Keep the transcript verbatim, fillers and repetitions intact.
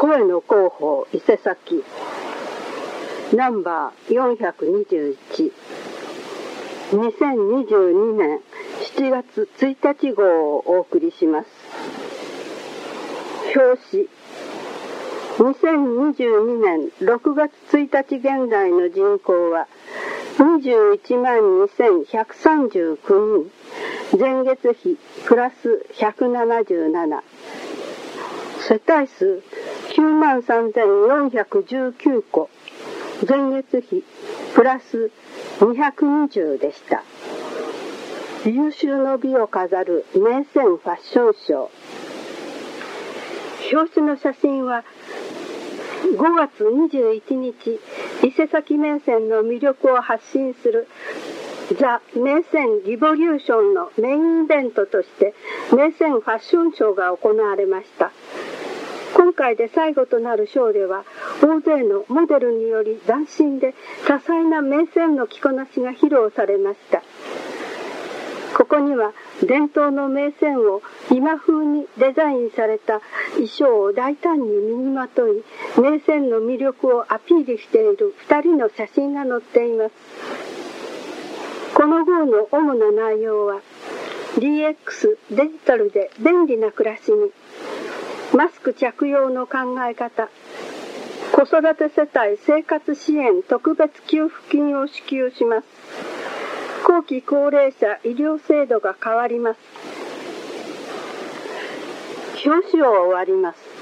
声の広報伊勢崎ナンバーよんひゃくにじゅういち、にせんにじゅうにねんしちがつついたち号をお送りします。表紙。にせんにじゅうにねんろくがつついたち現在の人口はにじゅういちまんにせんひゃくさんじゅうきゅうにん、前月比プラスひゃくななじゅうなな、世帯数きゅうまんさんぜんよんひゃくじゅうきゅうこ、前月比プラスにひゃくにじゅうでした。優秀の美を飾る名泉ファッションショー。表紙の写真はごがつにじゅういちにち、伊勢崎銘仙の魅力を発信するザ・銘仙リボリューションのメインイベントとして銘仙ファッションショーが行われました。今回で最後となるショーでは、大勢のモデルにより斬新で多彩な銘仙の着こなしが披露されました。ここには伝統の銘仙を今風にデザインされた衣装を大胆に身にまとい、銘仙の魅力をアピールしているふたりの写真が載っています。この号の主な内容は ディーエックス デジタルで便利な暮らしに、マスク着用の考え方、子育て世帯生活支援特別給付金を支給します。後期高齢者医療制度が変わります。表紙を終わります。